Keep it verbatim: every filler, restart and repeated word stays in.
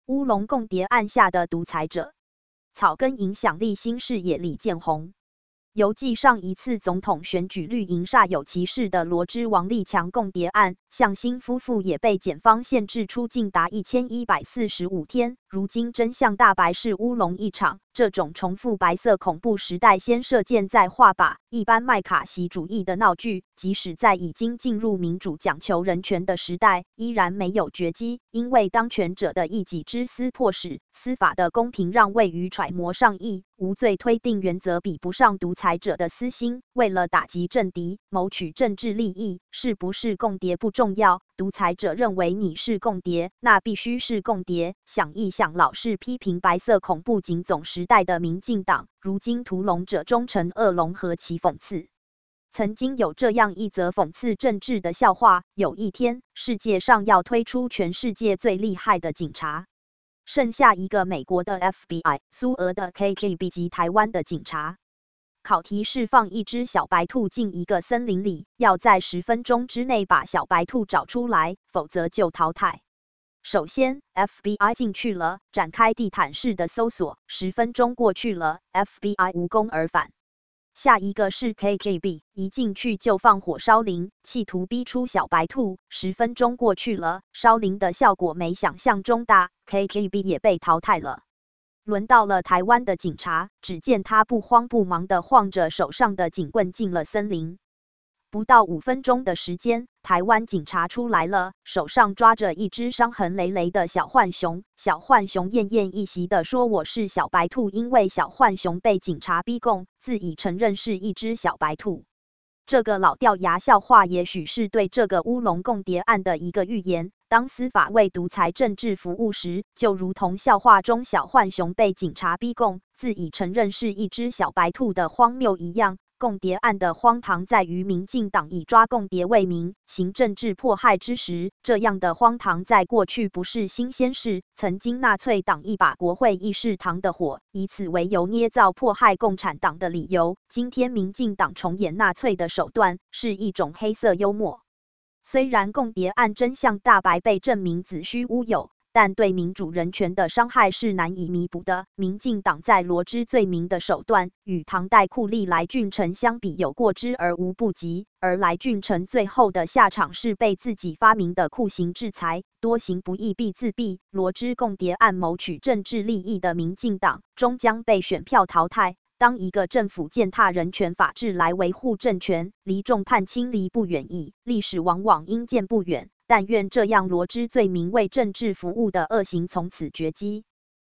乌龙共谍案下的独裁者，草根影响力新视野李建宏。犹记上一次总统选举绿营煞有其事的罗织王立强共谍案，向新夫妇也被检方限制出境达一千一百四十五天。如今真相大白，是乌龙一场。这种重复白色恐怖时代先射箭再画靶，一般麦卡锡主义的闹剧，即使在已经进入民主讲求人权的时代，依然没有绝迹。因为当权者的一己之私迫使司法的公平让位于揣摩上意、无罪推定原则比不上独裁者的私心。为了打击政敌，谋取政治利益，是不是共谍不重要。独裁者认为你是共谍，那必须是共谍。想一想，老是批评白色恐怖警总时代的民进党，如今屠龙者终成恶龙，何其讽刺！曾经有这样一则讽刺政治的笑话：有一天，世界上要推出全世界最厉害的警察，剩下一个美国的 F B I、苏俄的 K G B 及台湾的警察。考题是放一只小白兔进一个森林里，要在十分钟之内把小白兔找出来，否则就淘汰。首先 F B I 进去了，展开地毯式的搜索，十分钟过去了 ，F B I 无功而返。下一个是 K G B， 一进去就放火烧林，企图逼出小白兔，十分钟过去了，烧林的效果没想象中大 ，K G B 也被淘汰了。轮到了台湾的警察，只见他不慌不忙地晃着手上的警棍进了森林。不到五分钟的时间，台湾警察出来了，手上抓着一只伤痕累累的小浣熊。小浣熊奄奄一息地说：“我是小白兔。”因为小浣熊被警察逼供，自己承认是一只小白兔。这个老掉牙笑话也许是对这个乌龙共谍案的一个预言。当司法为独裁政治服务时，就如同笑话中小浣熊被警察逼供，自己承认是一只小白兔的荒谬一样。共谍案的荒唐在于民进党以抓共谍为名，行政治迫害之时，这样的荒唐在过去不是新鲜事。曾经纳粹党一把国会议事堂的火，以此为由捏造迫害共产党的理由。今天民进党重演纳粹的手段，是一种黑色幽默。虽然共谍案真相大白，被证明子虚乌有，但对民主人权的伤害是难以弥补的。民进党在罗织罪名的手段，与唐代酷吏来俊臣相比有过之而无不及，而来俊臣最后的下场是被自己发明的酷刑制裁，多行不义必自毙。罗织共谍案谋取政治利益的民进党，终将被选票淘汰。当一个政府践踏人权法治来维护政权，离众叛亲离不远矣，历史往往因见不远。但愿这样罗织罪名为政治服务的恶行从此绝迹。